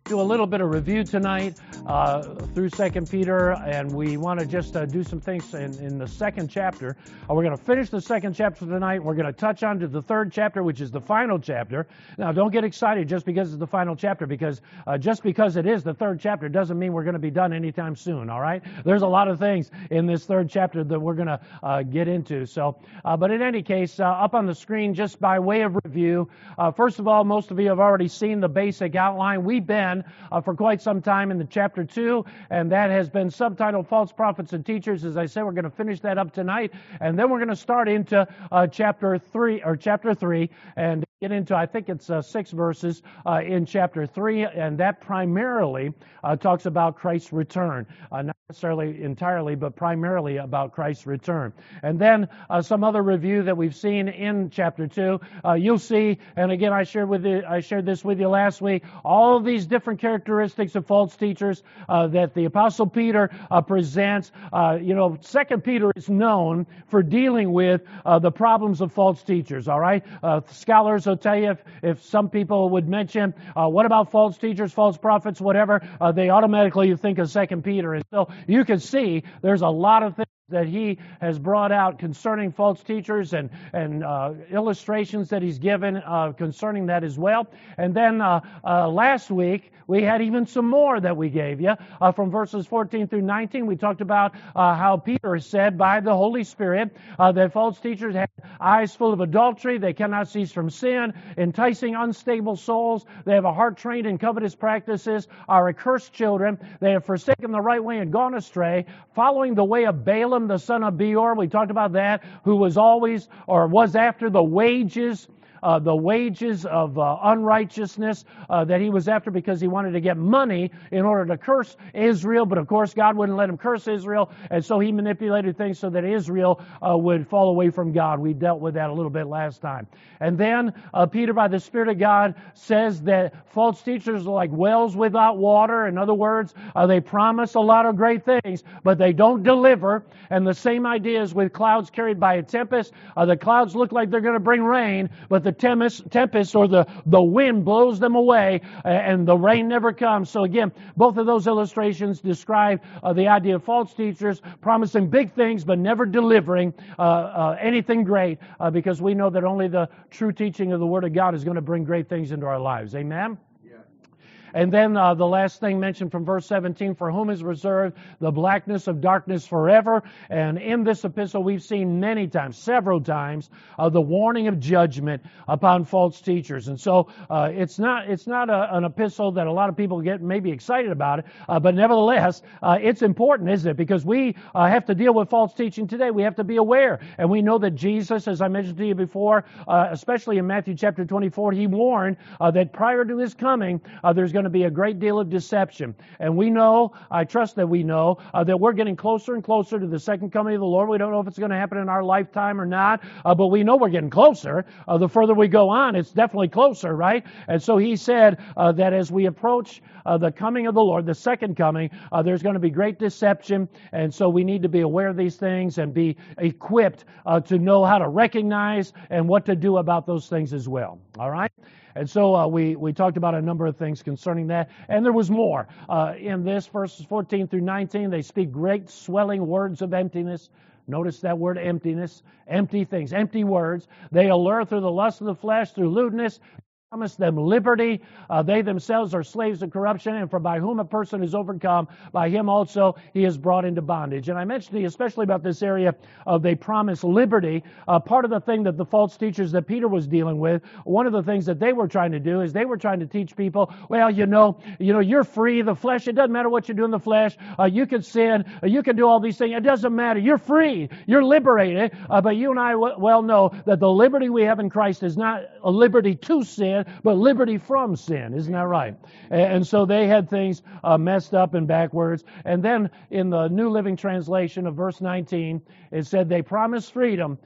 do a little bit of review tonight through 2 Peter, and we want to just do some things in the second chapter. We're going to finish the second chapter tonight. We're going to touch on to the third chapter, which is the final chapter. Now, don't get excited just because it's the final chapter, because just because it is the third chapter doesn't mean we're going to be done anytime soon, all right? There's a lot of things in this third chapter that we're going to get into. So, but in any case, up on the screen, just by way of review, first of all, most of you have already seen the basic outline. We've been for quite some time in the chapter 2, and that has been subtitled False Prophets and Teachers. As I said, we're going to finish that up tonight, and then we're going to start into chapter 3, and get into, I think it's 6 verses in chapter 3, and that primarily talks about Christ's return. Not necessarily entirely, but primarily about Christ's return. And then some other review that we've seen in chapter 2. You'll see, and again, I shared this with you last week, all these different characteristics of false teachers that the Apostle Peter presents. 2 Peter is known for dealing with the problems of false teachers, all right? Scholars will tell you, if some people would mention, what about false teachers, false prophets, whatever, they automatically think of 2 Peter. And so you can see there's a lot of things that he has brought out concerning false teachers and illustrations that he's given concerning that as well. And then last week, we had even some more that we gave you. From verses 14 through 19, we talked about how Peter said by the Holy Spirit that false teachers have eyes full of adultery, they cannot cease from sin, enticing unstable souls, they have a heart trained in covetous practices, are accursed children, they have forsaken the right way and gone astray, following the way of Balaam, the son of Beor. We talked about that, who was always, or was after the wages of unrighteousness that he was after, because he wanted to get money in order to curse Israel. But of course, God wouldn't let him curse Israel, and so he manipulated things so that Israel would fall away from God. We dealt with that a little bit last time. And then Peter, by the Spirit of God, says that false teachers are like wells without water. In other words, they promise a lot of great things, but they don't deliver. And the same idea is with clouds carried by a tempest. The clouds look like they're going to bring rain, but the tempest or the wind blows them away, and the rain never comes. So again, both of those illustrations describe the idea of false teachers promising big things but never delivering anything great, because we know that only the true teaching of the Word of God is going to bring great things into our lives. Amen? And then the last thing mentioned from verse 17, for whom is reserved the blackness of darkness forever. And in this epistle we've seen many times, several times, the warning of judgment upon false teachers. And so it's not an epistle that a lot of people get maybe excited about it, but nevertheless, it's important, isn't it? Because we have to deal with false teaching today. We have to be aware. And we know that Jesus, as I mentioned to you before, especially in Matthew chapter 24, he warned that prior to his coming, there's going to be a great deal of deception. And we know, I trust that we know, that we're getting closer and closer to the second coming of the Lord. We don't know if it's going to happen in our lifetime or not, but we know we're getting closer. The further we go on, it's definitely closer, right? And so he said that as we approach the coming of the Lord, the second coming, there's going to be great deception. And so we need to be aware of these things and be equipped to know how to recognize and what to do about those things as well. All right? And so we talked about a number of things concerning that, and there was more. In this, verses 14 through 19, they speak great swelling words of emptiness. Notice that word emptiness, empty things, empty words. They allure through the lust of the flesh, through lewdness, promise them liberty. They themselves are slaves of corruption, and for by whom a person is overcome, by him also he is brought into bondage. And I mentioned to you especially about this area of they promise liberty. Part of the thing that the false teachers that Peter was dealing with, one of the things that they were trying to do is they were trying to teach people, well, you're free. The flesh, it doesn't matter what you do in the flesh. You can sin. You can do all these things. It doesn't matter. You're free. You're liberated. But you and I well know that the liberty we have in Christ is not a liberty to sin, but liberty from sin. Isn't that right? And so they had things messed up and backwards. And then in the New Living Translation of verse 19, it said they promise freedom, but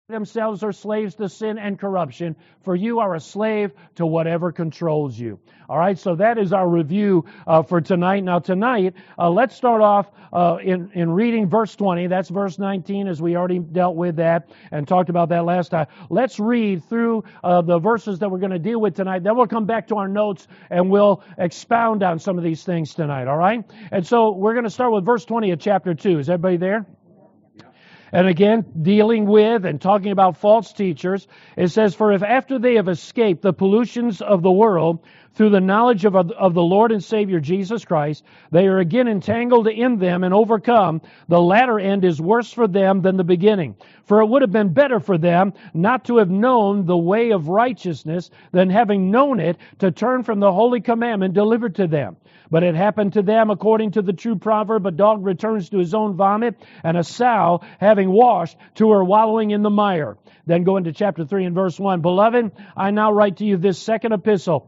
themselves are slaves to sin and corruption, for you are a slave to whatever controls you. All right, so that is our review for tonight. Now tonight, let's start off in reading verse 20. That's verse 19, as we already dealt with that and talked about that last time. Let's read through the verses that we're going to deal with tonight. Then we'll come back to our notes and we'll expound on some of these things tonight, all right? And so we're going to start with verse 20 of chapter 2. Is everybody there? And again, dealing with and talking about false teachers, it says, "For if after they have escaped the pollutions of the world through the knowledge of the Lord and Savior Jesus Christ, they are again entangled in them and overcome, the latter end is worse for them than the beginning. For it would have been better for them not to have known the way of righteousness than having known it to turn from the holy commandment delivered to them. But it happened to them according to the true proverb, a dog returns to his own vomit, and a sow, having washed, to her wallowing in the mire." Then go into chapter 3 and verse 1. "Beloved, I now write to you this second epistle,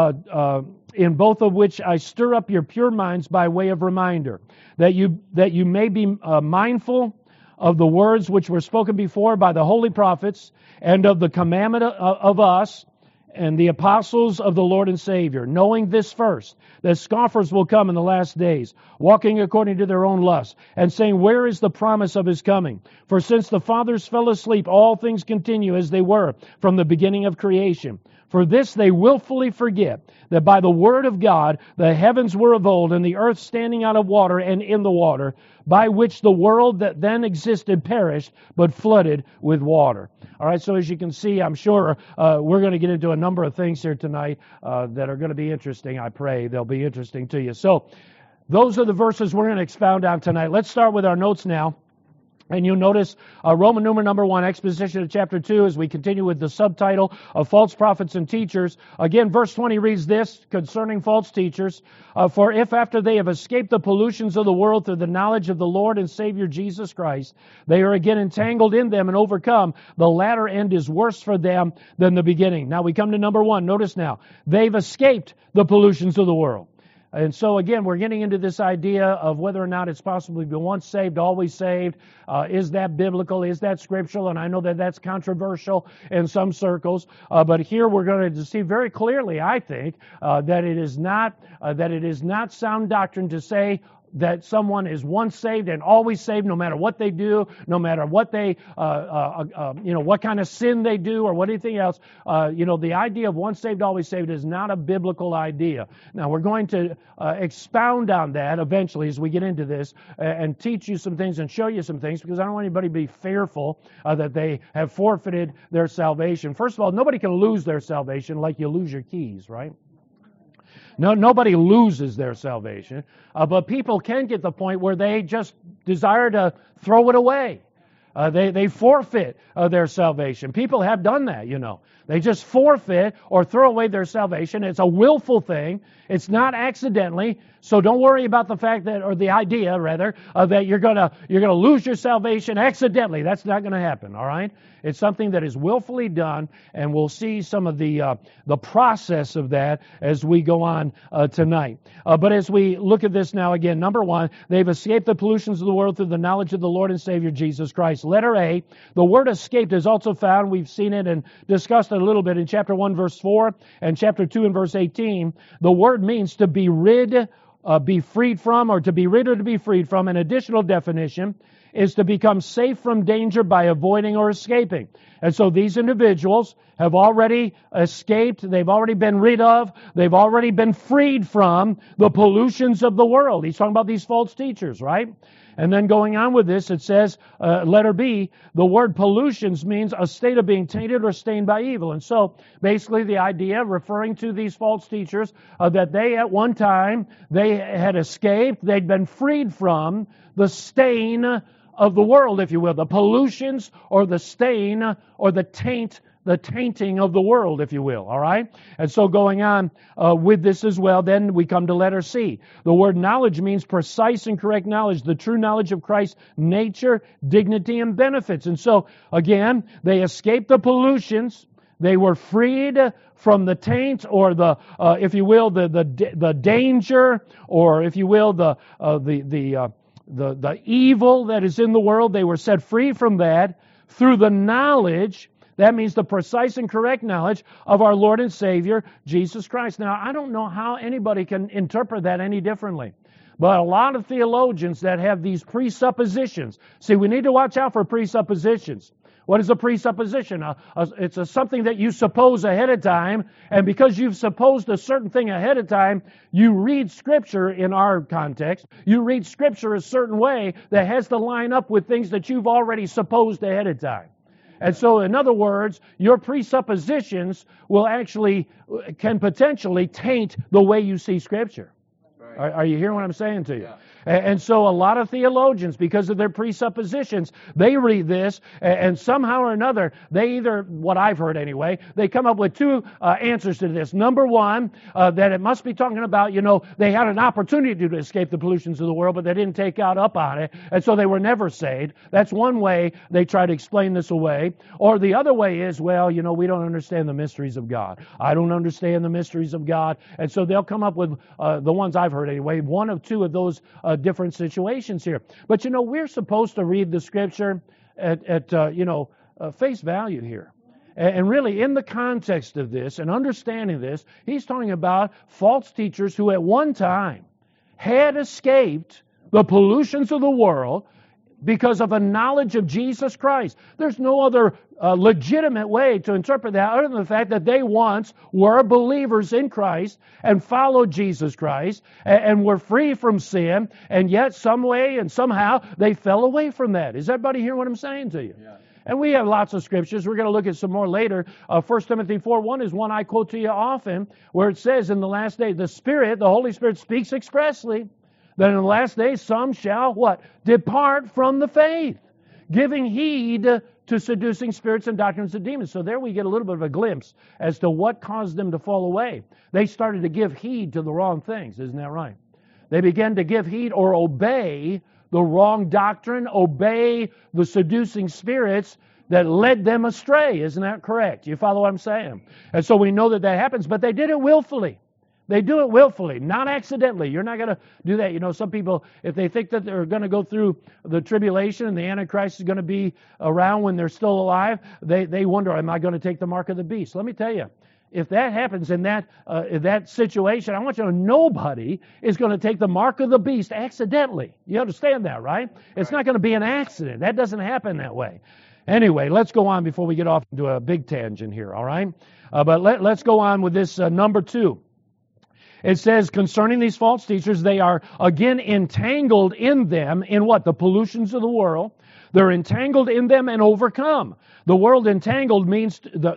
in both of which I stir up your pure minds by way of reminder, that you may be mindful of the words which were spoken before by the holy prophets, and of the commandment of us, and the apostles of the Lord and Savior, knowing this first, that scoffers will come in the last days, walking according to their own lusts, and saying, Where is the promise of his coming? For since the fathers fell asleep, all things continue as they were from the beginning of creation. For this they willfully forget, that by the word of God the heavens were of old, and the earth standing out of water and in the water, by which the world that then existed perished, but flooded with water." All right, so as you can see, I'm sure we're going to get into a number of things here tonight that are going to be interesting. I pray they'll be interesting to you. So those are the verses we're going to expound on tonight. Let's start with our notes now. And you'll notice Roman numeral number 1, exposition of chapter 2, as we continue with the subtitle of false prophets and teachers. Again, verse 20 reads this concerning false teachers. "For if after they have escaped the pollutions of the world through the knowledge of the Lord and Savior Jesus Christ, they are again entangled in them and overcome, the latter end is worse for them than the beginning." Now we come to number 1. Notice now, they've escaped the pollutions of the world. And so again, we're getting into this idea of whether or not it's possible to be once saved, always saved. Is that biblical? Is that scriptural? And I know that that's controversial in some circles. But here we're going to see very clearly, I think, that it is not sound doctrine to say that someone is once saved and always saved, no matter what they do, no matter what they, what kind of sin they do or what anything else. The idea of once saved, always saved is not a biblical idea. Now, we're going to expound on that eventually as we get into this and teach you some things and show you some things, because I don't want anybody to be fearful that they have forfeited their salvation. First of all, nobody can lose their salvation like you lose your keys, right? No, nobody loses their salvation, but people can get to the point where they just desire to throw it away. They forfeit their salvation. People have done that, They just forfeit or throw away their salvation. It's a willful thing. It's not accidentally. So don't worry about the fact that, or the idea rather, that you're gonna lose your salvation accidentally. That's not going to happen. All right. It's something that is willfully done, and we'll see some of the process of that as we go on tonight. But as we look at this now again, number 1, they've escaped the pollutions of the world through the knowledge of the Lord and Savior Jesus Christ. Letter A, the word escaped is also found. We've seen it and discussed it a little bit in chapter 1, verse 4, and chapter 2 and verse 18. The word means to be rid, be freed from, or to be rid or to be freed from. An additional definition is to become safe from danger by avoiding or escaping. And so these individuals have already escaped, they've already been rid of, they've already been freed from the pollutions of the world. He's talking about these false teachers, right? And then going on with this, it says, letter B, the word pollutions means a state of being tainted or stained by evil. And so basically the idea, referring to these false teachers, that they at one time, they had escaped, they'd been freed from the stain of the world, if you will, the pollutions or the stain or the tainting of the world, if you will, all right? And so going on with this as well, then we come to letter C. The word knowledge means precise and correct knowledge, the true knowledge of Christ's nature, dignity, and benefits. And so, again, they escaped the pollutions. They were freed from the taint, or the, if you will, the danger, or if you will, the evil that is in the world. They were set free from that, through the knowledge, that means the precise and correct knowledge of our Lord and Savior, Jesus Christ. Now, I don't know how anybody can interpret that any differently. But a lot of theologians that have these presuppositions. See, we need to watch out for presuppositions. What is a presupposition? It's something that you suppose ahead of time, and because you've supposed a certain thing ahead of time, you read Scripture in our context. You read Scripture a certain way that has to line up with things that you've already supposed ahead of time. And so, in other words, your presuppositions can potentially taint the way you see Scripture. Are you hearing what I'm saying to you? Yeah. And so a lot of theologians, because of their presuppositions, they read this, and somehow or another, they either, what I've heard anyway, they come up with two answers to this. Number one, that it must be talking about, they had an opportunity to escape the pollutions of the world, but they didn't take out up on it, and so they were never saved. That's one way they try to explain this away. Or the other way is, we don't understand the mysteries of God. I don't understand the mysteries of God. And so they'll come up with, the ones I've heard anyway, one of two of those different situations here. But we're supposed to read the Scripture at face value here. And really, in the context of this and understanding this, he's talking about false teachers who at one time had escaped the pollutions of the world because of a knowledge of Jesus Christ. There's no other legitimate way to interpret that other than the fact that they once were believers in Christ and followed Jesus Christ and were free from sin, and yet some way and somehow they fell away from that. Is everybody hearing what I'm saying to you? Yeah. And we have lots of scriptures. We're going to look at some more later. 1 Timothy 4:1 is one I quote to you often, where it says in the last day, the Holy Spirit speaks expressly that in the last days some shall, what? Depart from the faith, giving heed to seducing spirits and doctrines of demons. So there we get a little bit of a glimpse as to what caused them to fall away. They started to give heed to the wrong things. Isn't that right? They began to give heed or obey the wrong doctrine, obey the seducing spirits that led them astray. Isn't that correct? You follow what I'm saying? And so we know that happens, but they did it willfully. They do it willfully, not accidentally. You're not going to do that. Some people, if they think that they're going to go through the tribulation and the Antichrist is going to be around when they're still alive, they wonder, am I going to take the mark of the beast? Let me tell you, if that happens in that situation, I want you to know nobody is going to take the mark of the beast accidentally. You understand that, right? It's not going to be an accident. That doesn't happen that way. Anyway, let's go on before we get off into a big tangent here, all right? But let's go on with this number 2. It says, concerning these false teachers, they are again entangled in them in what? The pollutions of the world. They're entangled in them and overcome. The word entangled means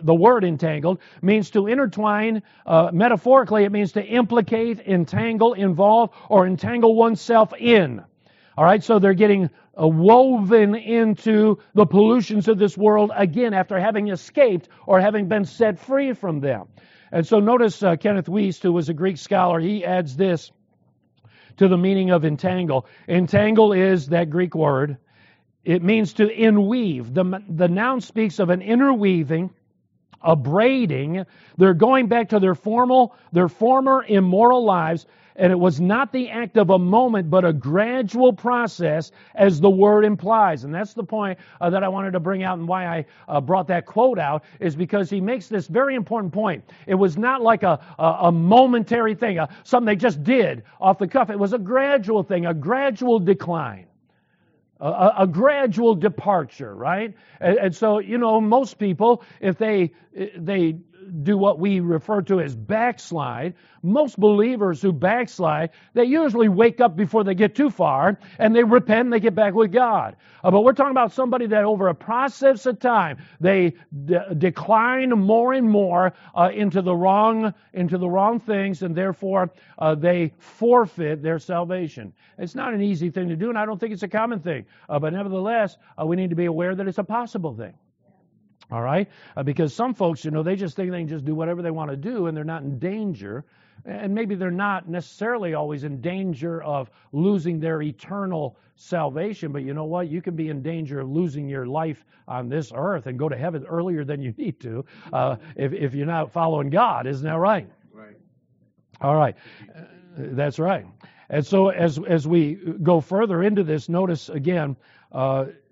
to intertwine. Metaphorically, it means to implicate, entangle, involve, or entangle oneself in. All right, so they're getting woven into the pollutions of this world again after having escaped or having been set free from them. And so notice Kenneth Wuest, who was a Greek scholar, he adds this to the meaning of entangle. Entangle is that Greek word. It means to inweave. The noun speaks of an interweaving, a braiding. They're going back to their former immoral lives, and it was not the act of a moment, but a gradual process, as the word implies. And that's the point that I wanted to bring out, and why I brought that quote out, is because he makes this very important point. It was not like a momentary thing, something they just did off the cuff. It was a gradual thing, a gradual decline. A gradual departure, right? And so, most people, if they do what we refer to as backslide, most believers who backslide, they usually wake up before they get too far, and they repent and they get back with God. But we're talking about somebody that over a process of time, they decline more and more into the wrong things, and therefore they forfeit their salvation. It's not an easy thing to do, and I don't think it's a common thing. But nevertheless, we need to be aware that it's a possible thing. All right? Because some folks, they just think they can just do whatever they want to do, and they're not in danger. And maybe they're not necessarily always in danger of losing their eternal salvation, but you know what? You can be in danger of losing your life on this earth and go to heaven earlier than you need to if you're not following God. Isn't that right? Right. All right. That's right. And so as we go further into this, notice again,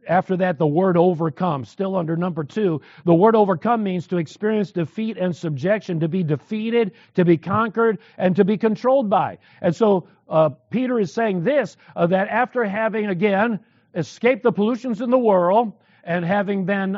after that, the word overcome, still under number 2. The word overcome means to experience defeat and subjection, to be defeated, to be conquered, and to be controlled by. And so Peter is saying this, that after having, again, escaped the pollutions in the world, and having been,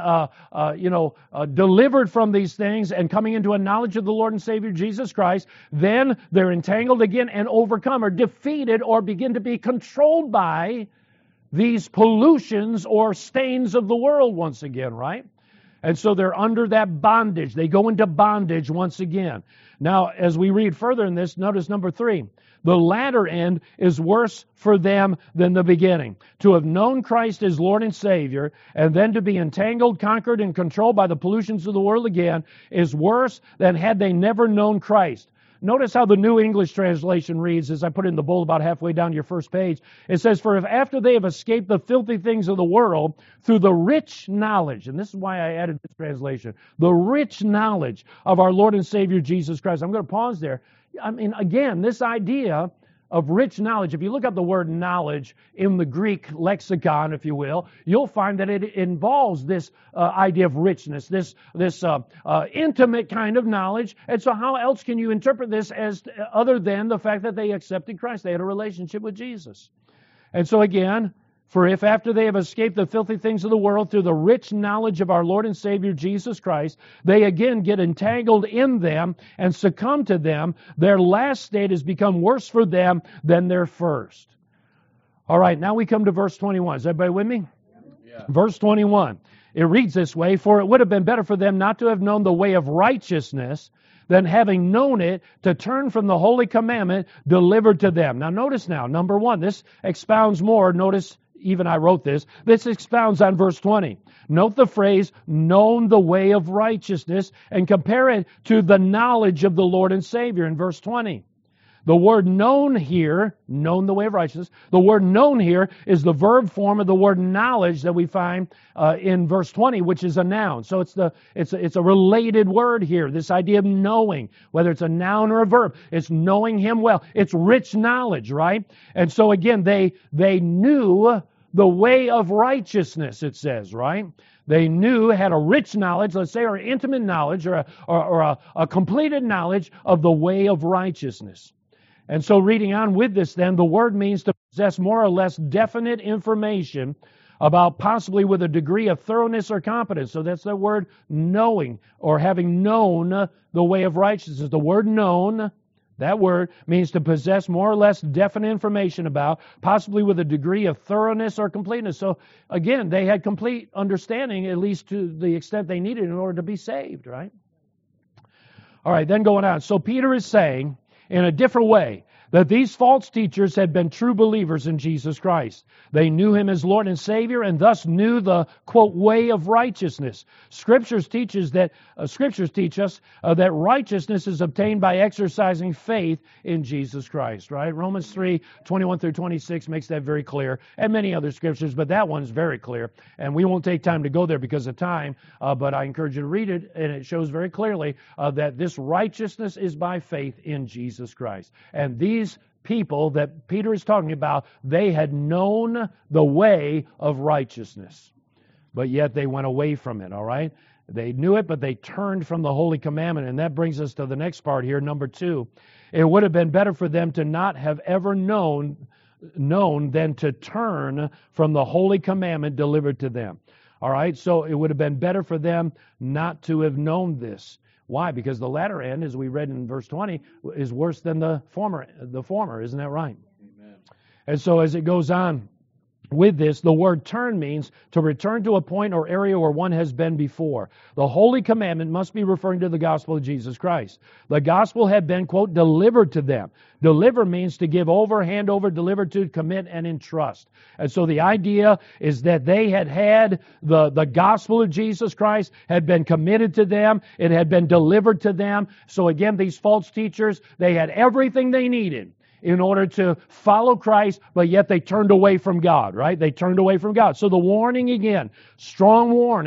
delivered from these things and coming into a knowledge of the Lord and Savior Jesus Christ, then they're entangled again and overcome or defeated or begin to be controlled by these pollutions or stains of the world once again, right? And so they're under that bondage. They go into bondage once again. Now, as we read further in this, notice number 3. The latter end is worse for them than the beginning. To have known Christ as Lord and Savior, and then to be entangled, conquered, and controlled by the pollutions of the world again, is worse than had they never known Christ. Notice how the New English Translation reads, as I put it in the bold about halfway down your first page. It says, for if after they have escaped the filthy things of the world through the rich knowledge, and this is why I added this translation, the rich knowledge of our Lord and Savior Jesus Christ. I'm going to pause there. I mean, again, this idea of rich knowledge, if you look up the word knowledge in the Greek lexicon, if you will, you'll find that it involves this idea of richness, this intimate kind of knowledge. And so how else can you interpret this as other than the fact that they accepted Christ? They had a relationship with Jesus. And so again, for if after they have escaped the filthy things of the world through the rich knowledge of our Lord and Savior Jesus Christ, they again get entangled in them and succumb to them, their last state has become worse for them than their first. All right, now we come to verse 21. Is everybody with me? Yeah. Verse 21. It reads this way, for it would have been better for them not to have known the way of righteousness than having known it, to turn from the holy commandment delivered to them. Now notice now, number 1, this expounds more. Notice, even I wrote this. This expounds on verse 20. Note the phrase, known the way of righteousness, and compare it to the knowledge of the Lord and Savior in verse 20. The word known here, known the way of righteousness, the word known here is the verb form of the word knowledge that we find in verse 20, which is a noun. So it's a related word here, this idea of knowing, whether it's a noun or a verb. It's knowing Him well. It's rich knowledge, right? And so again, they knew the way of righteousness, it says, right? They knew, had a rich knowledge, let's say, or intimate knowledge, or a completed knowledge of the way of righteousness. And so reading on with this then, the word means to possess more or less definite information about, possibly with a degree of thoroughness or competence. So that's the word knowing, or having known the way of righteousness. The word known, that word means to possess more or less definite information about, possibly with a degree of thoroughness or completeness. So again, they had complete understanding, at least to the extent they needed in order to be saved, right? All right, then going on. So Peter is saying, in a different way, that these false teachers had been true believers in Jesus Christ. They knew Him as Lord and Savior, and thus knew the, quote, way of righteousness. Scriptures teach us that righteousness is obtained by exercising faith in Jesus Christ, right? Romans 3:21 through 26 makes that very clear, and many other scriptures, but that one's very clear. And we won't take time to go there because of time, but I encourage you to read it, and it shows very clearly that this righteousness is by faith in Jesus Christ. And these people that Peter is talking about, they had known the way of righteousness, but yet they went away from it, all right? They knew it, but they turned from the holy commandment, and that brings us to the next part here, number 2. It would have been better for them to not have ever known than to turn from the holy commandment delivered to them. All right, so it would have been better for them not to have known this. Why? Because the latter end, as we read in verse 20, is worse than the former. Isn't that right? Amen. And so as it goes on with this, the word turn means to return to a point or area where one has been before. The holy commandment must be referring to the gospel of Jesus Christ. The gospel had been, quote, delivered to them. Deliver means to give over, hand over, deliver to, commit, and entrust. And so the idea is that they had the gospel of Jesus Christ had been committed to them. It had been delivered to them. So again, these false teachers, they had everything they needed in order to follow Christ, but yet they turned away from God, right? They turned away from God. So the warning again, strong warning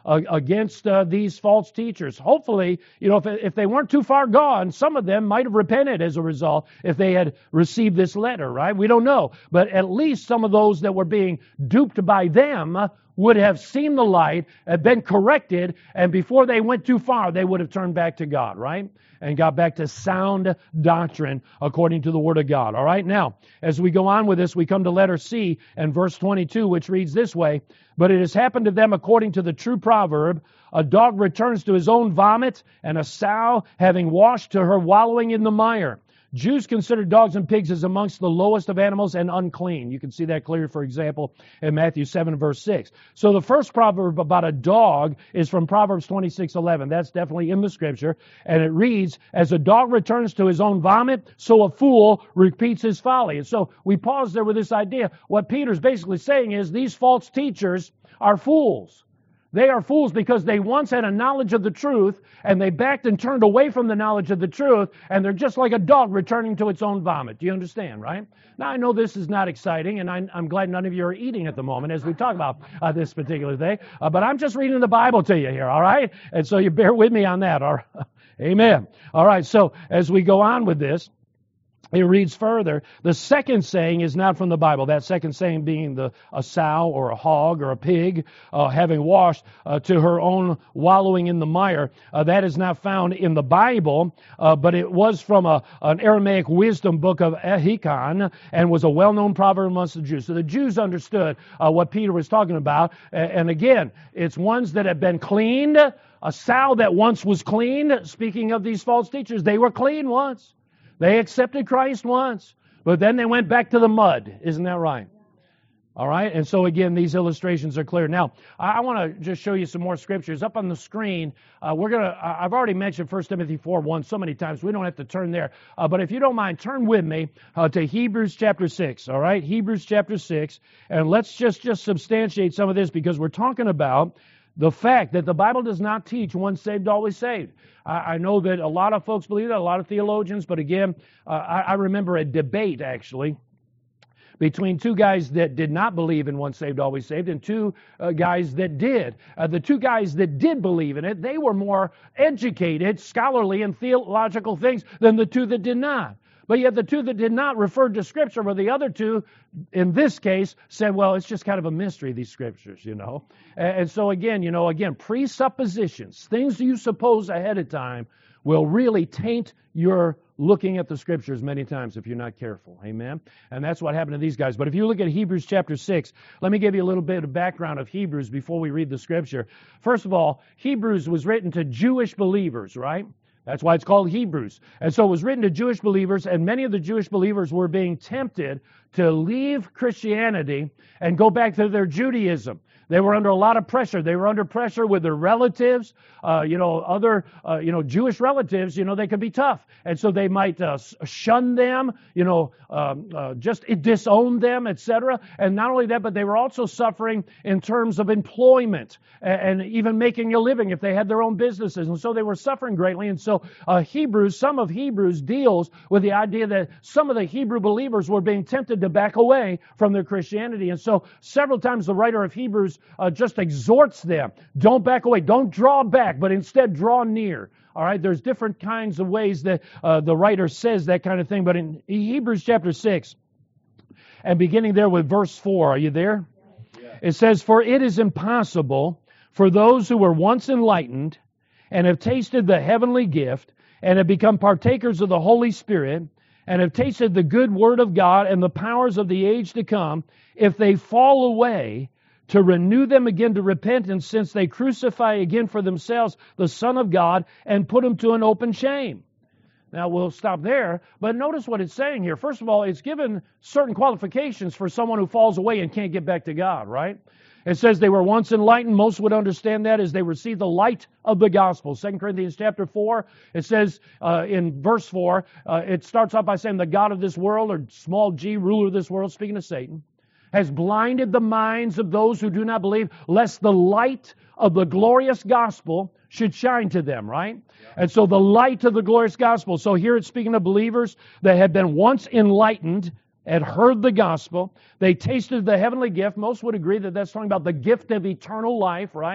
against these false teachers. Hopefully, if they weren't too far gone, some of them might have repented as a result if they had received this letter, right? We don't know. But at least some of those that were being duped by them would have seen the light, have been corrected, and before they went too far, they would have turned back to God, right? And got back to sound doctrine according to the Word of God. All right, now, as we go on with this, we come to letter C and verse 22, which reads this way, "But it has happened to them according to the true proverb, a dog returns to his own vomit, and a sow, having washed, to her wallowing in the mire." Jews consider dogs and pigs as amongst the lowest of animals and unclean. You can see that clearly, for example, in Matthew 7, verse 6. So the first proverb about a dog is from Proverbs 26:11. That's definitely in the Scripture. And it reads, "As a dog returns to his own vomit, so a fool repeats his folly." And so we pause there with this idea. What Peter's basically saying is these false teachers are fools. They are fools because they once had a knowledge of the truth, and they backed and turned away from the knowledge of the truth, and they're just like a dog returning to its own vomit. Do you understand, right? Now, I know this is not exciting, and I'm glad none of you are eating at the moment as we talk about this particular thing, but I'm just reading the Bible to you here, all right? And so you bear with me on that, all right? Amen. All right, so as we go on with this, it reads further, the second saying is not from the Bible. That second saying being a sow or a hog or a pig having washed to her own wallowing in the mire. That is not found in the Bible, but it was from an Aramaic wisdom book of Ehikon and was a well-known proverb amongst the Jews. So the Jews understood what Peter was talking about. And again, it's ones that have been cleaned. A sow that once was clean, speaking of these false teachers, they were clean once. They accepted Christ once, but then they went back to the mud. Isn't that right? All right, and so again, these illustrations are clear. Now, I want to just show you some more scriptures. Up on the screen, I've already mentioned 1 Timothy 4:1 so many times, we don't have to turn there. But if you don't mind, turn with me to Hebrews chapter 6, all right? Hebrews chapter 6, and let's just substantiate some of this because we're talking about the fact that the Bible does not teach once saved, always saved. I know that a lot of folks believe that, a lot of theologians, but again, I remember a debate, actually, between two guys that did not believe in once saved, always saved, and two guys that did. The two guys that did believe in it, they were more educated, scholarly, in theological things than the two that did not. But yet the two that did not referred to Scripture, where the other two, in this case, said, well, it's just kind of a mystery, these Scriptures, And so again, presuppositions, things you suppose ahead of time, will really taint your looking at the Scriptures many times if you're not careful. Amen? And that's what happened to these guys. But if you look at Hebrews chapter 6, let me give you a little bit of background of Hebrews before we read the Scripture. First of all, Hebrews was written to Jewish believers, right? That's why it's called Hebrews. And so it was written to Jewish believers, and many of the Jewish believers were being tempted to leave Christianity and go back to their Judaism. They were under a lot of pressure. They were under pressure with their relatives, other Jewish relatives, they could be tough. And so they might shun them, just disown them, etc. And not only that, but they were also suffering in terms of employment and even making a living if they had their own businesses. And so they were suffering greatly. And so some of Hebrews deals with the idea that some of the Hebrew believers were being tempted to back away from their Christianity. And so several times the writer of Hebrews just exhorts them, don't back away, don't draw back, but instead draw near. All right, there's different kinds of ways that the writer says that kind of thing, but in Hebrews chapter 6, and beginning there with verse 4, are you there? Yeah. It says, "For it is impossible for those who were once enlightened and have tasted the heavenly gift and have become partakers of the Holy Spirit and have tasted the good word of God and the powers of the age to come, if they fall away, to renew them again to repentance, since they crucify again for themselves the Son of God and put him to an open shame." Now, we'll stop there, but notice what it's saying here. First of all, it's given certain qualifications for someone who falls away and can't get back to God, right? It says they were once enlightened. Most would understand that as they received the light of the gospel. 2 Corinthians chapter 4, it says in verse 4, it starts off by saying the God of this world, or small g, ruler of this world, speaking of Satan, has blinded the minds of those who do not believe, lest the light of the glorious gospel should shine to them, right? Yeah. And so the light of the glorious gospel. So here it's speaking of believers that had been once enlightened, had heard the gospel. They tasted the heavenly gift. Most would agree that that's talking about the gift of eternal life, right?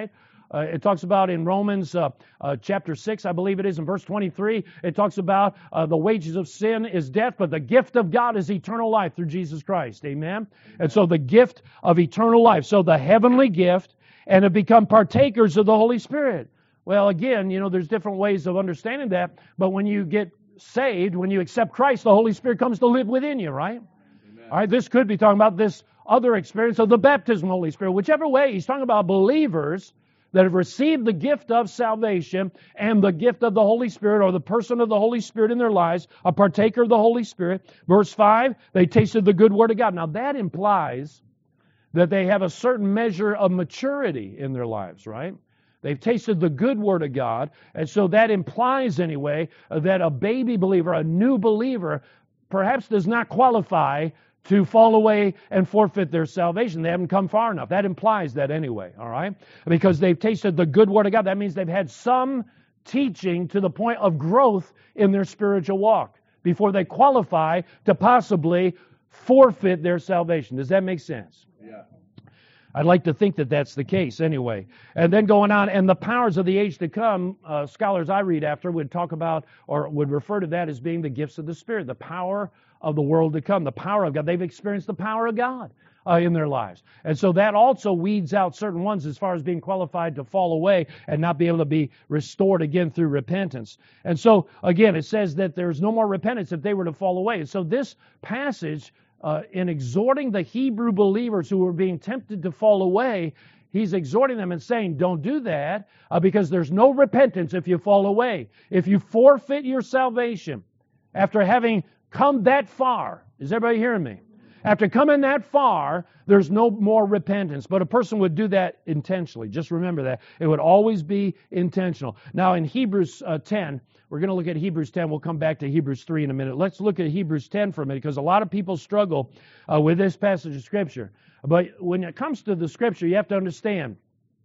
It talks about in Romans chapter 6, I believe it is, in verse 23, it talks about the wages of sin is death, but the gift of God is eternal life through Jesus Christ. Amen? And so the gift of eternal life. So the heavenly gift, and have become partakers of the Holy Spirit. Well, again, there's different ways of understanding that, but when you get saved, when you accept Christ, the Holy Spirit comes to live within you, right? Amen. All right, this could be talking about this other experience of the baptism of the Holy Spirit. Whichever way, he's talking about believers that have received the gift of salvation and the gift of the Holy Spirit, or the person of the Holy Spirit in their lives, a partaker of the Holy Spirit. Verse 5, they tasted the good word of God. Now that implies that they have a certain measure of maturity in their lives, right? They've tasted the good word of God, and so that implies anyway that a baby believer, a new believer, perhaps does not qualify to fall away and forfeit their salvation. They haven't come far enough. That implies that anyway, all right? Because they've tasted the good word of God. That means they've had some teaching to the point of growth in their spiritual walk before they qualify to possibly forfeit their salvation. Does that make sense? Yeah. I'd like to think that that's the case anyway. And then going on, and the powers of the age to come, scholars I read after would talk about, or would refer to that as being the gifts of the Spirit, the power of the world to come, the power of God. They've experienced the power of God in their lives. And so that also weeds out certain ones as far as being qualified to fall away and not be able to be restored again through repentance. And so, again, it says that there's no more repentance if they were to fall away. And so this passage, in exhorting the Hebrew believers who were being tempted to fall away, he's exhorting them and saying, don't do that because there's no repentance if you fall away. If you forfeit your salvation after having come that far, is everybody hearing me? After coming that far, there's no more repentance. But a person would do that intentionally. Just remember that. It would always be intentional. Now in Hebrews 10, we're going to look at Hebrews 10. We'll come back to Hebrews 3 in a minute. Let's look at Hebrews 10 for a minute, because a lot of people struggle with this passage of Scripture. But when it comes to the Scripture, you have to understand,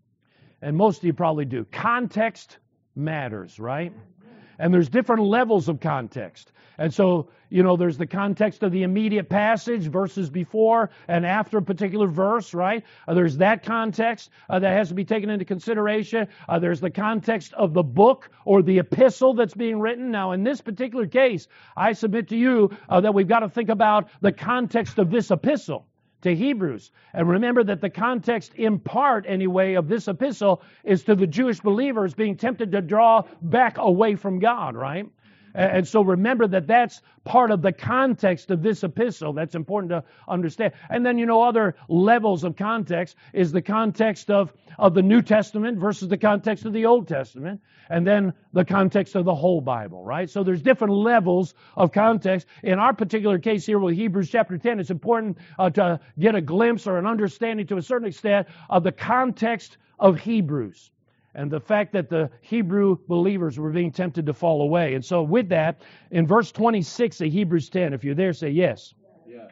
and most of you probably do, context matters, right? And there's different levels of context. And so, there's the context of the immediate passage, verses before and after a particular verse, right? There's that context that has to be taken into consideration. There's the context of the book or the epistle that's being written. Now, in this particular case, I submit to you that we've got to think about the context of this epistle to Hebrews. And remember that the context, in part anyway, of this epistle is to the Jewish believers being tempted to draw back away from God, right? And so remember that that's part of the context of this epistle. That's important to understand. And then, other levels of context is the context of the New Testament versus the context of the Old Testament. And then the context of the whole Bible, right? So there's different levels of context. In our particular case here with Hebrews chapter 10, it's important to get a glimpse or an understanding to a certain extent of the context of Hebrews and the fact that the Hebrew believers were being tempted to fall away. And so with that, in verse 26 of Hebrews 10, if you're there, say yes. Yeah.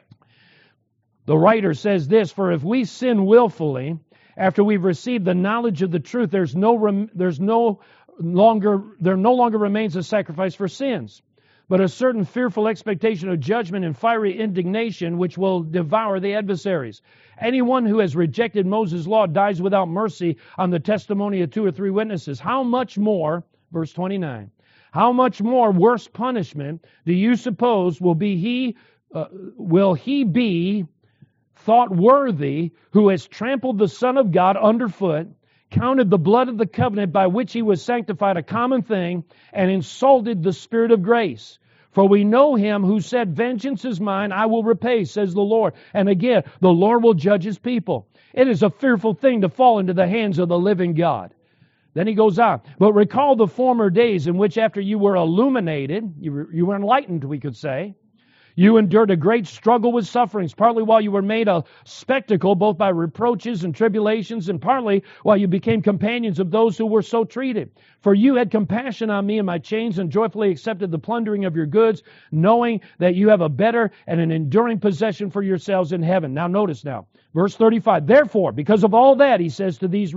The writer says this, "For if we sin willfully, after we've received the knowledge of the truth, there no longer remains a sacrifice for sins, but a certain fearful expectation of judgment and fiery indignation which will devour the adversaries. Anyone who has rejected Moses' law dies without mercy on the testimony of 2 or 3 witnesses. How much more," verse 29, "how much more worse punishment do you suppose will he be thought worthy who has trampled the Son of God underfoot, counted the blood of the covenant by which he was sanctified a common thing, and insulted the Spirit of grace? For we know him who said, 'Vengeance is mine, I will repay,' says the Lord. And again, the Lord will judge his people. It is a fearful thing to fall into the hands of the living God." Then he goes on, "But recall the former days in which after you were illuminated," you were enlightened, we could say, "you endured a great struggle with sufferings, partly while you were made a spectacle, both by reproaches and tribulations, and partly while you became companions of those who were so treated. For you had compassion on me in my chains and joyfully accepted the plundering of your goods, knowing that you have a better and an enduring possession for yourselves in heaven." Now notice now, verse 35, "Therefore, because of all that," he says to these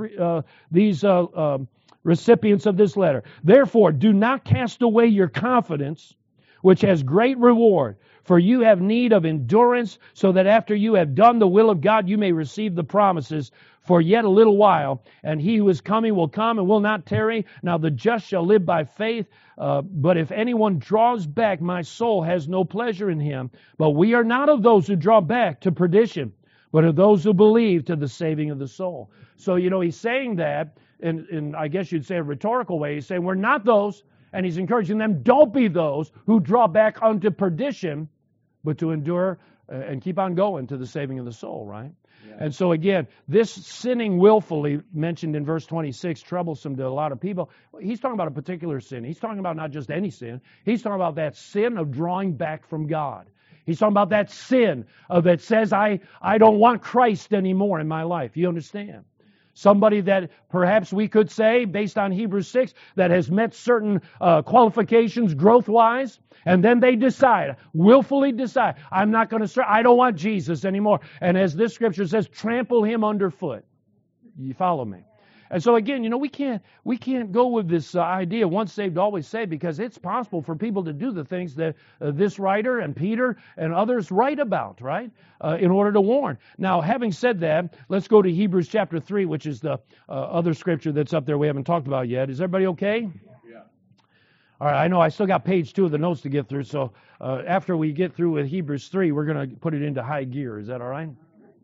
recipients of this letter, "therefore, do not cast away your confidence, which has great reward. For you have need of endurance, so that after you have done the will of God, you may receive the promises. For yet a little while, and he who is coming will come and will not tarry. Now the just shall live by faith. But if anyone draws back, my soul has no pleasure in him. But we are not of those who draw back to perdition, but of those who believe to the saving of the soul. So, he's saying that in I guess you'd say a rhetorical way. He's saying we're not those, and he's encouraging them, don't be those who draw back unto perdition, but to endure and keep on going to the saving of the soul, right? Yeah. And so again, this sinning willfully mentioned in verse 26, troublesome to a lot of people. He's talking about a particular sin. He's talking about not just any sin. He's talking about that sin of drawing back from God. He's talking about that sin that says, I don't want Christ anymore in my life. You understand? Somebody that perhaps we could say, based on Hebrews 6, that has met certain qualifications growth-wise, and then they willfully decide, I'm not going to serve, I don't want Jesus anymore. And as this scripture says, trample him underfoot. You follow me? And so again, we can't go with this idea, once saved, always saved, because it's possible for people to do the things that this writer and Peter and others write about, right? In order to warn. Now, having said that, let's go to Hebrews chapter 3, which is the other scripture that's up there we haven't talked about yet. Is everybody okay? Yeah. All right, I know I still got page 2 of the notes to get through, so after we get through with Hebrews 3, we're going to put it into high gear. Is that all right?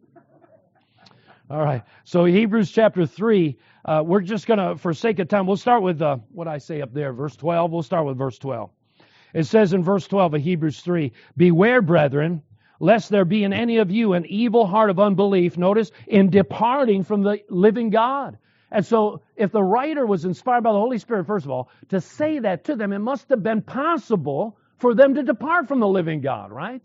All right, so Hebrews chapter 3, we're just going to, for sake of time, we'll start with what I say up there, verse 12. We'll start with verse 12. It says in verse 12 of Hebrews 3, beware, brethren, lest there be in any of you an evil heart of unbelief, notice, in departing from the living God. And so if the writer was inspired by the Holy Spirit, first of all, to say that to them, it must have been possible for them to depart from the living God, right?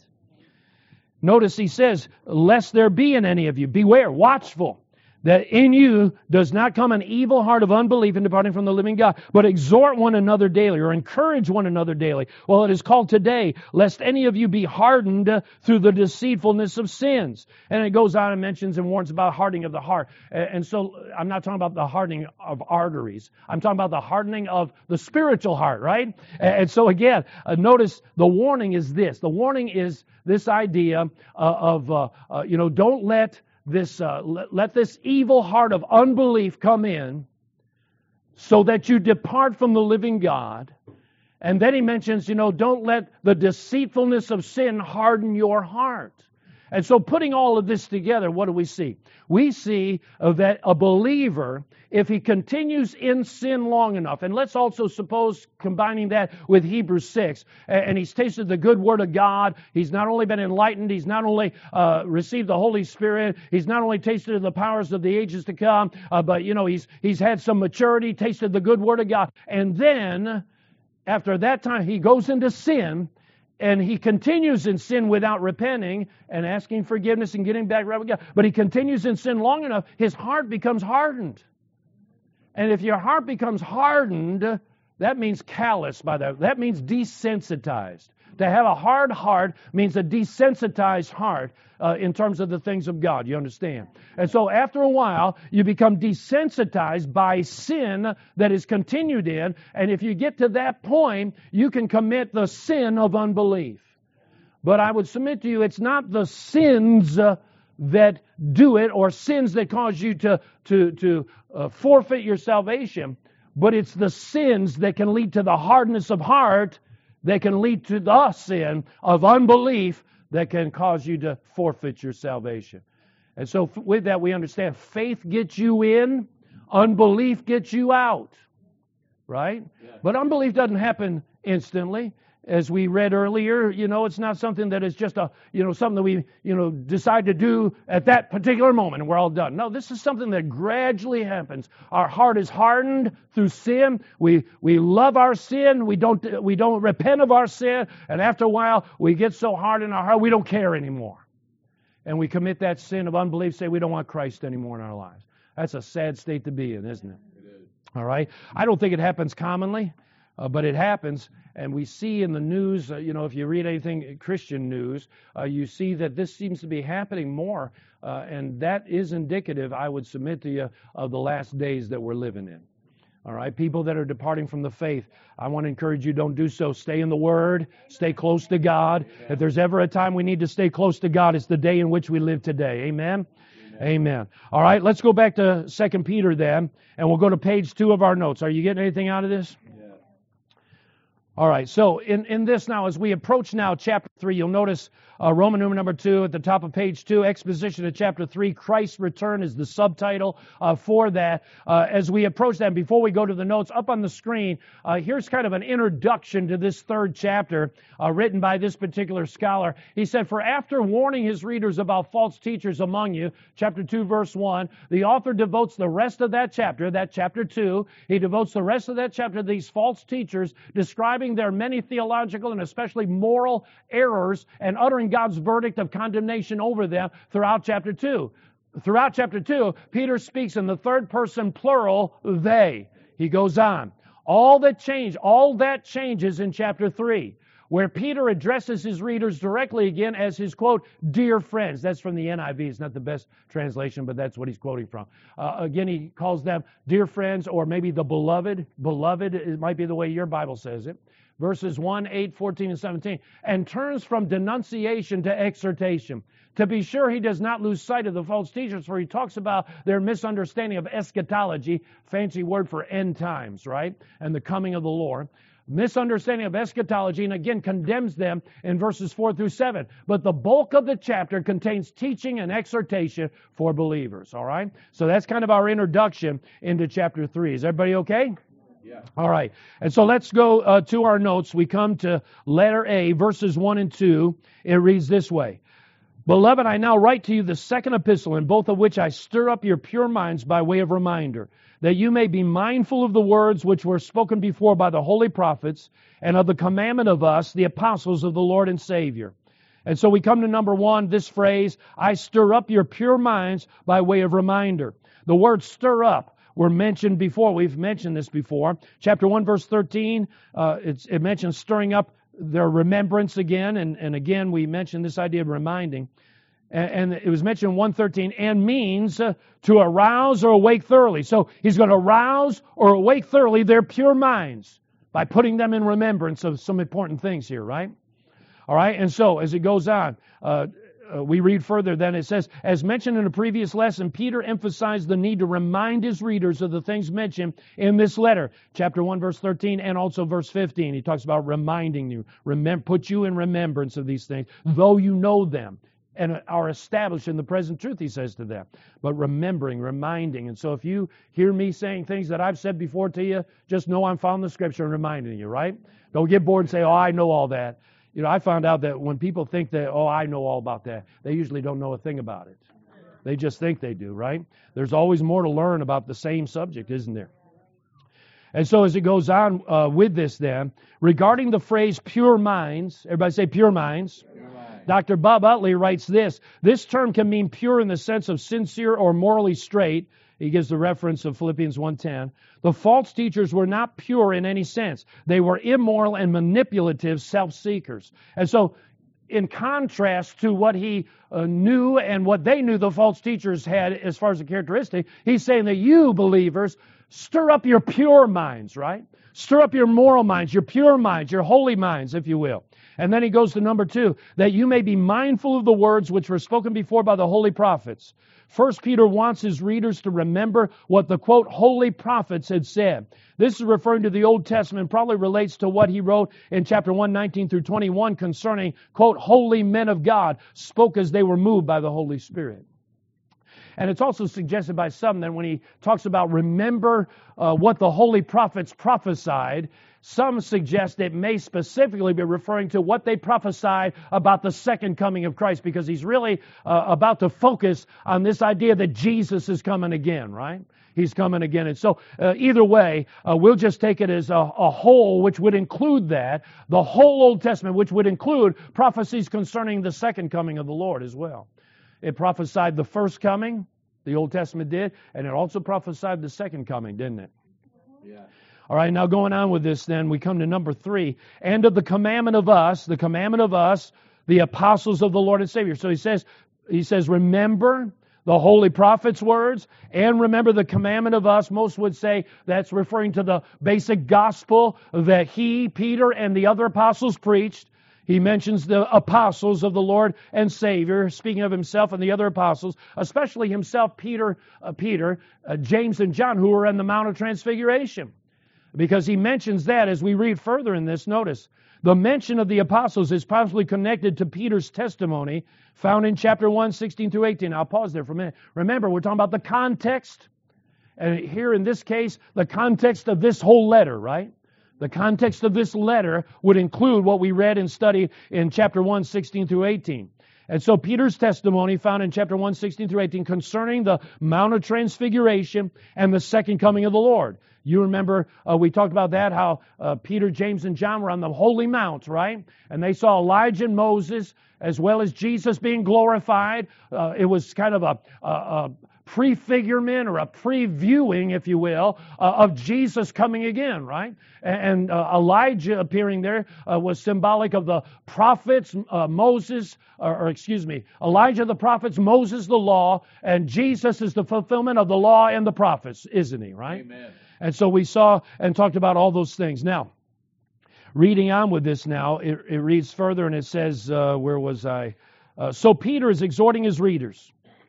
Notice he says, lest there be in any of you, beware, watchful, that in you does not come an evil heart of unbelief in departing from the living God, but exhort one another daily, or encourage one another daily. Well, it is called today, lest any of you be hardened through the deceitfulness of sins. And it goes on and mentions and warns about hardening of the heart. And so I'm not talking about the hardening of arteries. I'm talking about the hardening of the spiritual heart, right? And so again, notice the warning is this. The warning is this idea of don't let this evil heart of unbelief come in so that you depart from the living God. And then he mentions, don't let the deceitfulness of sin harden your heart. And so putting all of this together, what do we see? We see that a believer, if he continues in sin long enough, and let's also suppose combining that with Hebrews 6, and he's tasted the good word of God, he's not only been enlightened, he's not only received the Holy Spirit, he's not only tasted the powers of the ages to come, but he's had some maturity, tasted the good word of God, and then after that time he goes into sin, and he continues in sin without repenting and asking forgiveness and getting back right with God. But he continues in sin long enough, his heart becomes hardened. And if your heart becomes hardened, that means callous by that. That means desensitized. To have a hard heart means a desensitized heart in terms of the things of God. You understand? And so after a while, you become desensitized by sin that is continued in. And if you get to that point, you can commit the sin of unbelief. But I would submit to you, it's not the sins that do it or sins that cause you to forfeit your salvation, but it's the sins that can lead to the hardness of heart that can lead to the sin of unbelief that can cause you to forfeit your salvation. And so with that we understand faith gets you in, unbelief gets you out. Right? Yeah. But unbelief doesn't happen instantly. As we read earlier, it's not something that is just something that we, decide to do at that particular moment and we're all done. No, this is something that gradually happens. Our heart is hardened through sin. We love our sin. We don't repent of our sin. And after a while, we get so hard in our heart, we don't care anymore. And we commit that sin of unbelief, say we don't want Christ anymore in our lives. That's a sad state to be in, isn't it? It is. All right? I don't think it happens commonly. But it happens, and we see in the news, if you read anything Christian news, you see that this seems to be happening more, and that is indicative, I would submit to you, of the last days that we're living in. All right, people that are departing from the faith, I want to encourage you, don't do so. Stay in the Word. Stay close to God. If there's ever a time we need to stay close to God, it's the day in which we live today. Amen? Amen. All right, let's go back to 2 Peter then, and we'll go to page 2 of our notes. Are you getting anything out of this? All right, so in this now, as we approach now chapter 3, you'll notice Roman numeral number 2 at the top of page 2, exposition of chapter 3, Christ's return is the subtitle for that. As we approach that, before we go to the notes, up on the screen, here's kind of an introduction to this third chapter written by this particular scholar. He said, for after warning his readers about false teachers among you, chapter 2, verse 1, the author devotes the rest of that chapter 2, he devotes the rest of that chapter to these false teachers, describing their many theological and especially moral errors and uttering God's verdict of condemnation over them throughout chapter 2. Throughout chapter 2, Peter speaks in the third person plural, they. He goes on. All that changes in chapter 3, where Peter addresses his readers directly again as his, quote, dear friends. That's from the NIV. It's not the best translation, but that's what he's quoting from. Again, he calls them dear friends, or maybe the beloved. Beloved, it might be the way your Bible says it. Verses 1, 8, 14, and 17, and turns from denunciation to exhortation. To be sure, he does not lose sight of the false teachers, for he talks about their misunderstanding of eschatology, fancy word for end times, right? And the coming of the Lord. Misunderstanding of eschatology, and again condemns them in verses 4 through 7. But the bulk of the chapter contains teaching and exhortation for believers, all right? So that's kind of our introduction into chapter 3. Is everybody okay? Yeah. All right. And so let's go to our notes. We come to letter A, verses 1 and 2. It reads this way. Beloved, I now write to you the second epistle, in both of which I stir up your pure minds by way of reminder, that you may be mindful of the words which were spoken before by the holy prophets, and of the commandment of us, the apostles of the Lord and Savior. And so we come to number 1, this phrase, I stir up your pure minds by way of reminder. The word stir up were mentioned before. We've mentioned this before. Chapter 1, verse 13, it mentions stirring up their remembrance again. And again, we mentioned this idea of reminding. And it was mentioned in 1:13, and means to arouse or awake thoroughly. So he's going to arouse or awake thoroughly their pure minds by putting them in remembrance of some important things here, right? All right, and so as it goes on, we read further, then it says, as mentioned in a previous lesson, Peter emphasized the need to remind his readers of the things mentioned in this letter. Chapter 1, verse 13, and also verse 15. He talks about reminding you, put you in remembrance of these things, though you know them and are established in the present truth, he says to them. But remembering, reminding. And so if you hear me saying things that I've said before to you, just know I'm following the Scripture and reminding you, right? Don't get bored and say, oh, I know all that. You know, I found out that when people think that, oh, I know all about that, they usually don't know a thing about it. They just think they do, right? There's always more to learn about the same subject, isn't there? And so as it goes on with this then, regarding the phrase pure minds, everybody say pure minds. Pure minds. Dr. Bob Utley writes this term can mean pure in the sense of sincere or morally straight. He gives the reference of Philippians 1:10. The false teachers were not pure in any sense. They were immoral and manipulative self-seekers. And so, in contrast to what he knew and what they knew the false teachers had as far as a characteristic, he's saying that you, believers, stir up your pure minds, right? Stir up your moral minds, your pure minds, your holy minds, if you will. And then he goes to number 2, that you may be mindful of the words which were spoken before by the holy prophets. First Peter wants his readers to remember what the, quote, holy prophets had said. This is referring to the Old Testament, probably relates to what he wrote in chapter 1, 19 through 21 concerning, quote, holy men of God, spoke as they were moved by the Holy Spirit. And it's also suggested by some that when he talks about remember what the holy prophets prophesied, some suggest it may specifically be referring to what they prophesied about the second coming of Christ, because he's really about to focus on this idea that Jesus is coming again, right? He's coming again. And so either way, we'll just take it as a whole, which would include that, the whole Old Testament, which would include prophecies concerning the second coming of the Lord as well. It prophesied the first coming, the Old Testament did, and it also prophesied the second coming, didn't it? Yeah. All right, now going on with this then, we come to number 3, and of the commandment of us, the apostles of the Lord and Savior. So he says, remember the holy prophet's words, and remember the commandment of us. Most would say that's referring to the basic gospel that he, Peter, and the other apostles preached. He mentions the apostles of the Lord and Savior, speaking of himself and the other apostles, especially himself, Peter, James, and John, who were on the Mount of Transfiguration. Because he mentions that as we read further in this, notice, the mention of the apostles is possibly connected to Peter's testimony found in chapter 1, 16 through 18. I'll pause there for a minute. Remember, we're talking about the context. And here in this case, the context of this whole letter, right? The context of this letter would include what we read and studied in chapter 1, 16 through 18. And so Peter's testimony found in chapter 1, 16 through 18 concerning the Mount of Transfiguration and the second coming of the Lord. You remember we talked about that, how Peter, James, and John were on the Holy Mount, right? And they saw Elijah and Moses as well as Jesus being glorified. It was kind of a prefigurement or a previewing, if you will, of Jesus coming again, right? And Elijah appearing there was symbolic of the prophets, Elijah the prophets, Moses the law, and Jesus is the fulfillment of the law and the prophets, isn't he, right? Amen. And so we saw and talked about all those things. Now, reading on with this now, it reads further and it says, where was I? So Peter is exhorting his readers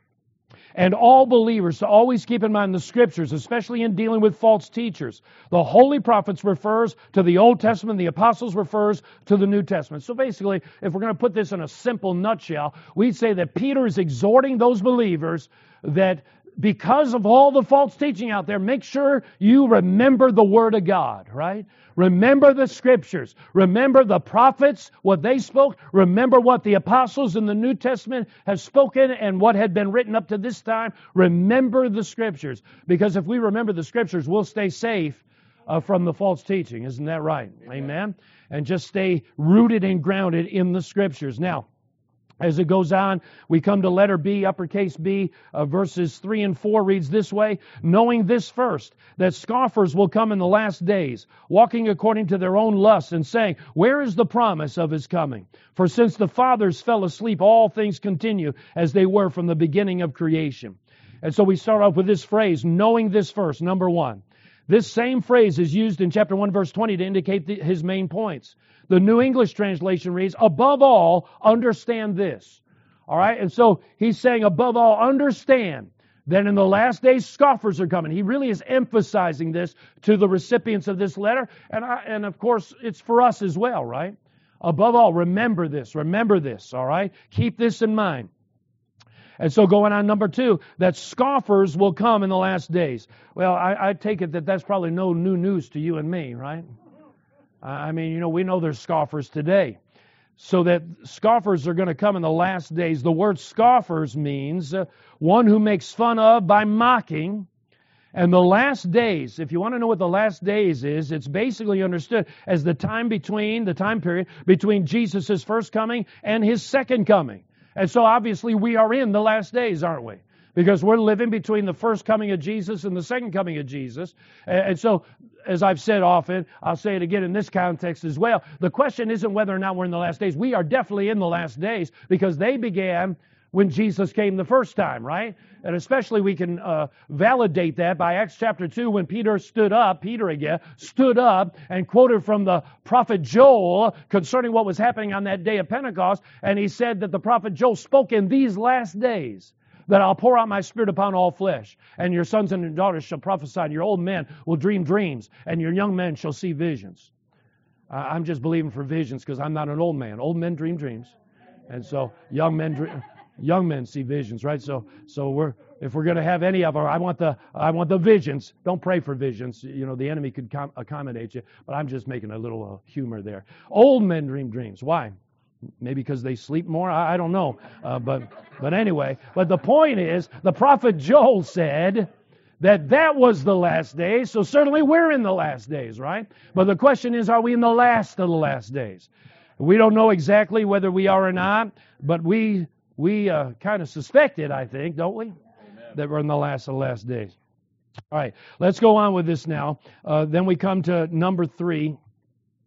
and all believers to always keep in mind the Scriptures, especially in dealing with false teachers. The Holy Prophets refers to the Old Testament, the Apostles refers to the New Testament. So basically, if we're going to put this in a simple nutshell, we'd say that Peter is exhorting those believers that because of all the false teaching out there, make sure you remember the Word of God, right? Remember the Scriptures. Remember the prophets, what they spoke. Remember what the apostles in the New Testament have spoken and what had been written up to this time. Remember the Scriptures. Because if we remember the Scriptures, we'll stay safe from the false teaching. Isn't that right? Amen. And just stay rooted and grounded in the Scriptures. Now, as it goes on, we come to letter B, uppercase B, verses 3 and 4 reads this way, knowing this first, that scoffers will come in the last days, walking according to their own lusts, and saying, where is the promise of His coming? For since the fathers fell asleep, all things continue as they were from the beginning of creation. And so we start off with this phrase, knowing this first, number one. This same phrase is used in chapter 1, verse 20 to indicate his main points. The New English translation reads, above all, understand this. All right? And so he's saying, above all, understand that in the last days, scoffers are coming. He really is emphasizing this to the recipients of this letter. And of course, it's for us as well, right? Above all, remember this, all right? Keep this in mind. And so going on number 2, that scoffers will come in the last days. Well, I take it that that's probably no new news to you and me, right? I mean, we know there's scoffers today. So that scoffers are going to come in the last days. The word scoffers means one who makes fun of by mocking. And the last days, if you want to know what the last days is, it's basically understood as the time period between Jesus' first coming and His second coming. And so obviously we are in the last days, aren't we? Because we're living between the first coming of Jesus and the second coming of Jesus. And so, as I've said often, I'll say it again in this context as well, the question isn't whether or not we're in the last days. We are definitely in the last days because they began when Jesus came the first time, right? And especially we can validate that by Acts chapter 2 when Peter stood up and quoted from the prophet Joel concerning what was happening on that day of Pentecost. And he said that the prophet Joel spoke in these last days that I'll pour out my Spirit upon all flesh, and your sons and your daughters shall prophesy, and your old men will dream dreams, and your young men shall see visions. I'm just believing for visions because I'm not an old man. Old men dream dreams, and so young men see visions, right? So if we're going to have any of them, I want the visions. Don't pray for visions. The enemy could accommodate you, but I'm just making a little humor there. Old men dream dreams. Why? Maybe because they sleep more? I don't know. But anyway, but the point is, the prophet Joel said that was the last days, so certainly we're in the last days, right? But the question is, are we in the last of the last days? We don't know exactly whether we are or not, but we kind of suspect it, I think, don't we? Amen. That we're in the last of the last days. All right, let's go on with this now. Then we come to number 3.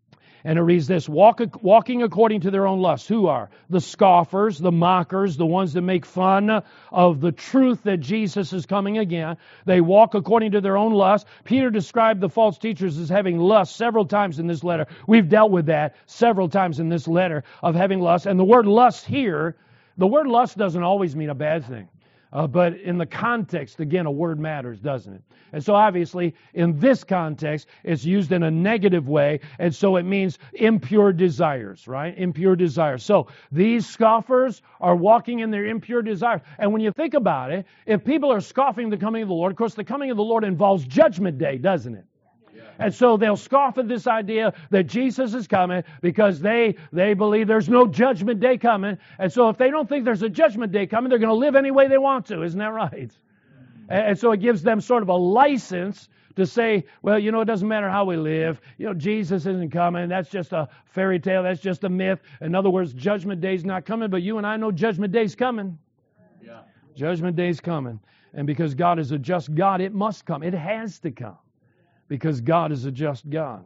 And it reads this, walking according to their own lusts. Who are? The scoffers, the mockers, the ones that make fun of the truth that Jesus is coming again. They walk according to their own lusts. Peter described the false teachers as having lust several times in this letter. We've dealt with that several times in this letter of having lust. And the word lust here, the word lust doesn't always mean a bad thing. But in the context, again, a word matters, doesn't it? And so obviously, in this context, it's used in a negative way, and so it means impure desires, right? Impure desires. So these scoffers are walking in their impure desires. And when you think about it, if people are scoffing the coming of the Lord, of course, the coming of the Lord involves Judgment Day, doesn't it? And so they'll scoff at this idea that Jesus is coming because they believe there's no judgment day coming. And so if they don't think there's a judgment day coming, they're going to live any way they want to. Isn't that right? And so it gives them sort of a license to say, well, it doesn't matter how we live. Jesus isn't coming. That's just a fairy tale. That's just a myth. In other words, judgment day's not coming, but you and I know judgment day's coming. Yeah. Judgment day's coming. And because God is a just God, it must come. It has to come. Because God is a just God.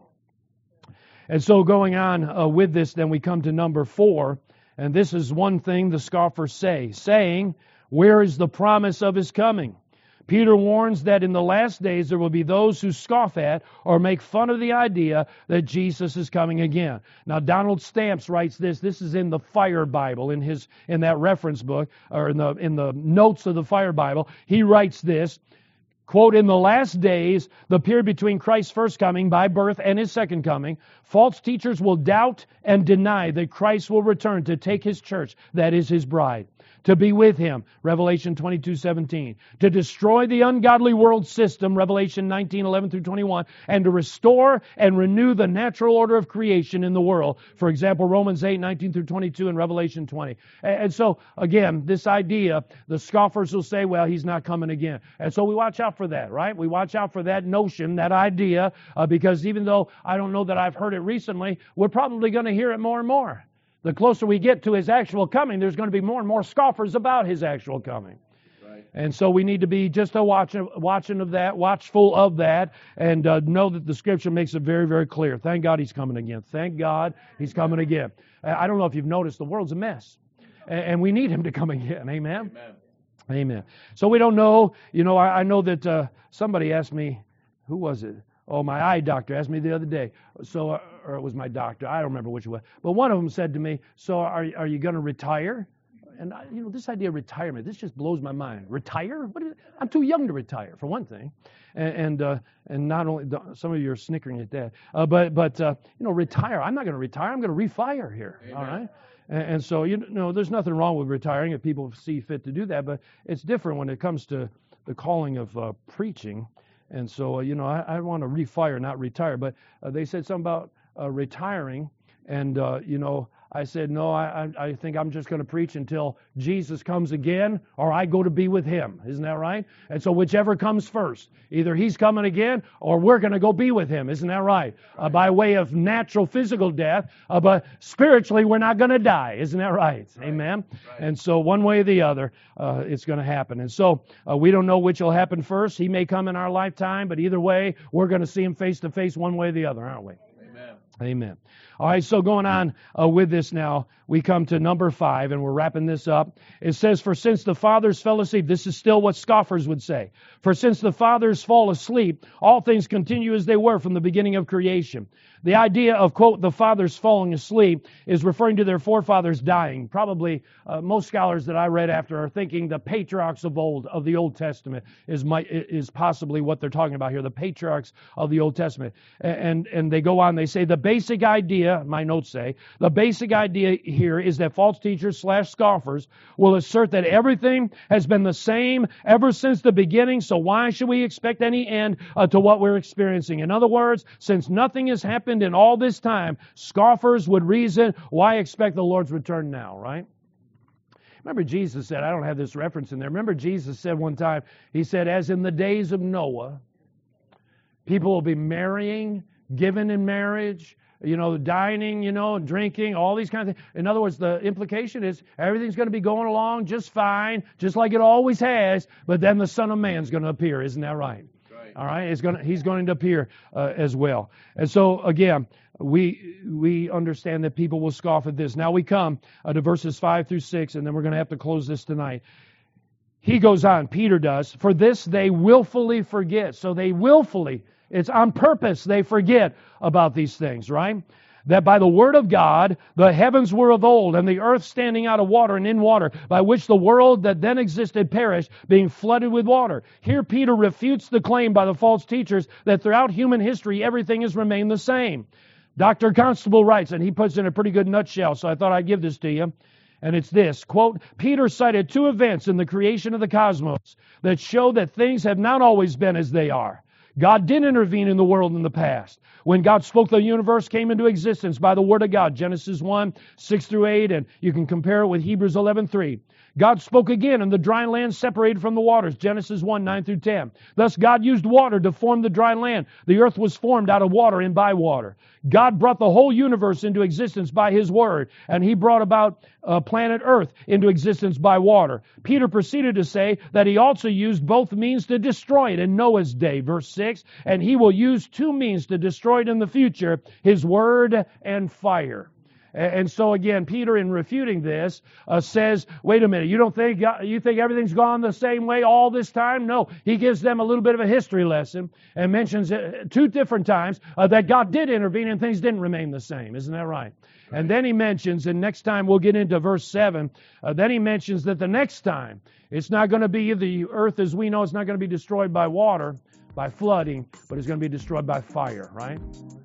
And so going on with this, then we come to number 4. And this is one thing the scoffers say, saying, where is the promise of His coming? Peter warns that in the last days there will be those who scoff at or make fun of the idea that Jesus is coming again. Now Donald Stamps writes this. This is in the Fire Bible, in that reference book, or in the notes of the Fire Bible. He writes this. Quote, in the last days, the period between Christ's first coming by birth and His second coming, false teachers will doubt and deny that Christ will return to take His church, that is His bride, to be with Him, Revelation 22:17, to destroy the ungodly world system, Revelation 19:11 through 21, and to restore and renew the natural order of creation in the world. For example, Romans 8:19 through 22 and Revelation 20. And so, again, this idea, the scoffers will say, well, He's not coming again. And so we watch out for that, right? We watch out for that notion, that idea, because even though I don't know that I've heard it recently, we're probably going to hear it more and more. The closer we get to His actual coming, there's going to be more and more scoffers about His actual coming. Right. And so we need to be just watchful of that, and know that the Scripture makes it very, very clear. Thank God He's coming again. Thank God He's coming again. I don't know if you've noticed, the world's a mess. And we need Him to come again. Amen? Amen. Amen. So we don't know. I know that somebody asked me, who was it? Oh, my eye doctor asked me the other day. So, or it was my doctor. I don't remember which one. But one of them said to me, so are you going to retire? And this idea of retirement, this just blows my mind. Retire? I'm too young to retire, for one thing. And not only, some of you are snickering at that. But retire. I'm not going to retire. I'm going to refire here. Amen. All right? And so, there's nothing wrong with retiring if people see fit to do that. But it's different when it comes to the calling of preaching. And so, I want to refire, not retire. But they said something about retiring. And, I said, no, I think I'm just going to preach until Jesus comes again or I go to be with Him. Isn't that right? And so whichever comes first, either He's coming again or we're going to go be with Him. Isn't that right? By way of natural physical death, but spiritually we're not going to die. Isn't that right? Amen? Right. And so one way or the other, it's going to happen. And so we don't know which will happen first. He may come in our lifetime, but either way, we're going to see Him face to face one way or the other, aren't we? Amen. Amen. All right, so going on with this now, we come to number 5, and we're wrapping this up. It says, for since the fathers fell asleep, this is still what scoffers would say. For since the fathers fall asleep, all things continue as they were from the beginning of creation. The idea of, quote, the fathers falling asleep is referring to their forefathers dying. Probably most scholars that I read after are thinking the patriarchs of old, of the Old Testament, is possibly what they're talking about here, the patriarchs of the Old Testament. And they go on, they say the basic idea, my notes say, the basic idea here is that false teachers / scoffers will assert that everything has been the same ever since the beginning, so why should we expect any end to what we're experiencing? In other words, since nothing has happened in all this time, scoffers would reason, why expect the Lord's return now, right? Remember Jesus said, I don't have this reference in there. Remember Jesus said one time, He said, as in the days of Noah, people will be marrying, given in marriage, dining, drinking, all these kinds of things. In other words, the implication is everything's going to be going along just fine, just like it always has, but then the Son of Man's going to appear. Isn't that right? Right. All right, he's going to appear as well. And so again, we understand that people will scoff at this. Now we come to verses 5 through 6, and then we're going to have to close this tonight. He goes on, Peter does, for this they willfully forget. So they willfully, it's on purpose, they forget about these things, right? That by the word of God, the heavens were of old, and the earth standing out of water and in water, by which the world that then existed perished, being flooded with water. Here Peter refutes the claim by the false teachers that throughout human history everything has remained the same. Dr. Constable writes, and he puts in a pretty good nutshell, so I thought I'd give this to you. And it's this, quote, Peter cited two events in the creation of the cosmos that show that things have not always been as they are. God did intervene in the world in the past. When God spoke, the universe came into existence by the Word of God, Genesis 1, 6 through 8, and you can compare it with Hebrews 11, 3. God spoke again, and the dry land separated from the waters, Genesis 1, 9 through 10. Thus God used water to form the dry land. The earth was formed out of water and by water. God brought the whole universe into existence by His Word, and He brought about planet Earth into existence by water. Peter proceeded to say that He also used both means to destroy it in Noah's day, verse 6, and He will use two means to destroy it in the future, His Word and fire. And so again, Peter, in refuting this, says, wait a minute, you think everything's gone the same way all this time? No. He gives them a little bit of a history lesson and mentions two different times that God did intervene and things didn't remain the same. Isn't that right? And then he mentions, and next time we'll get into verse 7, then he mentions that the next time it's not going to be the earth as we know, it's not going to be destroyed by water, by flooding, but it's going to be destroyed by fire, right?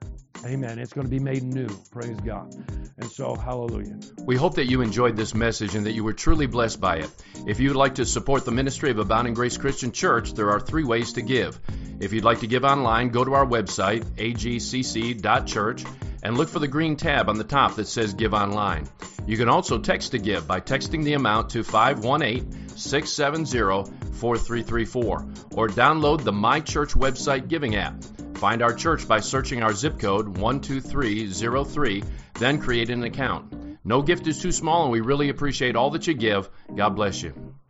Amen. It's going to be made new. Praise God. And so, hallelujah. We hope that you enjoyed this message and that you were truly blessed by it. If you would like to support the ministry of Abounding Grace Christian Church, there are three ways to give. If you'd like to give online, go to our website, agcc.church, and look for the green tab on the top that says Give Online. You can also text to give by texting the amount to 518-670-4334 or download the My Church website giving app. Find our church by searching our zip code 12303, then create an account. No gift is too small, and we really appreciate all that you give. God bless you.